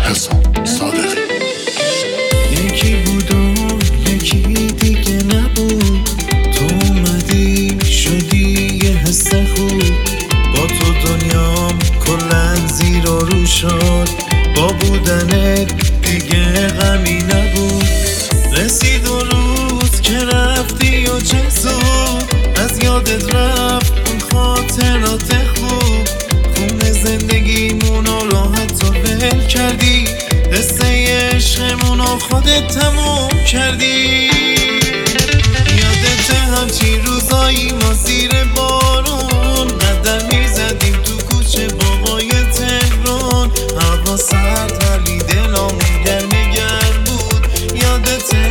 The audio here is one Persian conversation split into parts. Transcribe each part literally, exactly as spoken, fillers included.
حسام صادقی. یکی بود و یکی دیگه نبود، تو اومدی شدی یه حس خوب، با تو دنیام کلن زیر و رو شد، با بودنت دیگه غمی نبود. رسید و روز که رفتی و چه زود از یادت رفت اون خاطرات خوب، خون زندگیمونو راحت و ول کردی، قصه عشقمونو خودت تموم کردی. یادت همچی روزایی ما زیر بارون قدم میزدیم تو کوچه باغای تهران، هوا سرد ولی دلامون گرم گرم بود. یادته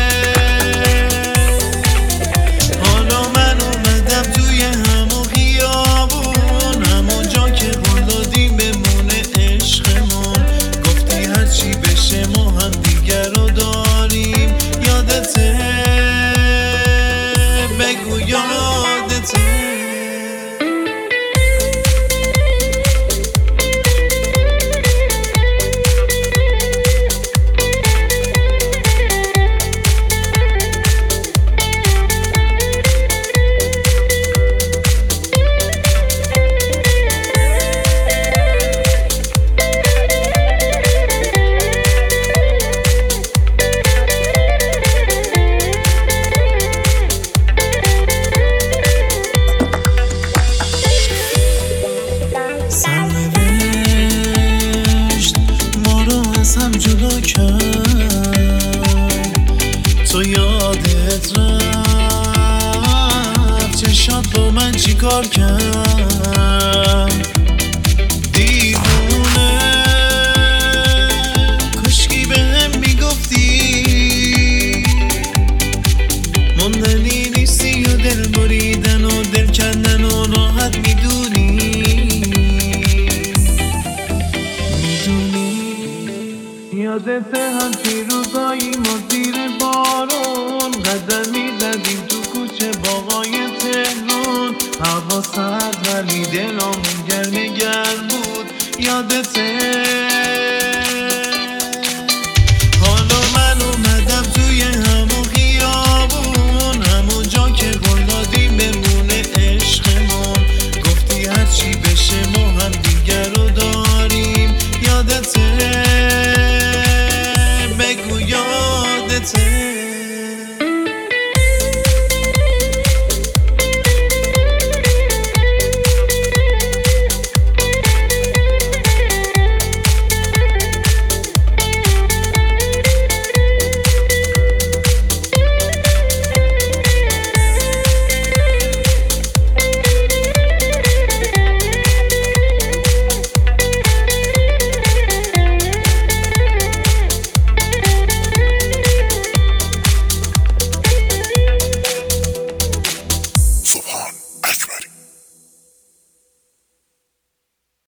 حالا من اومدم توی همون خیابون، همون جا که قول دادیم بمونه عشقمون، گفتی هرچی بشه ما هم دیگر رو داریم. یادته بگو یادته سرنوشت ما رو از هم جدا کرد، تو یادت رفت چشات با من چی کار کرد. دیوونه کشکی به هم میگفتی موندنی نیستی و دل بریدن و دل کندن و راحت میدونی. یادت همچی روزایی ما زیر بارون قدم میزدیم تو کوچه باغای تهران، هوا سرد ولی دلامون گرم گرم بود. یادته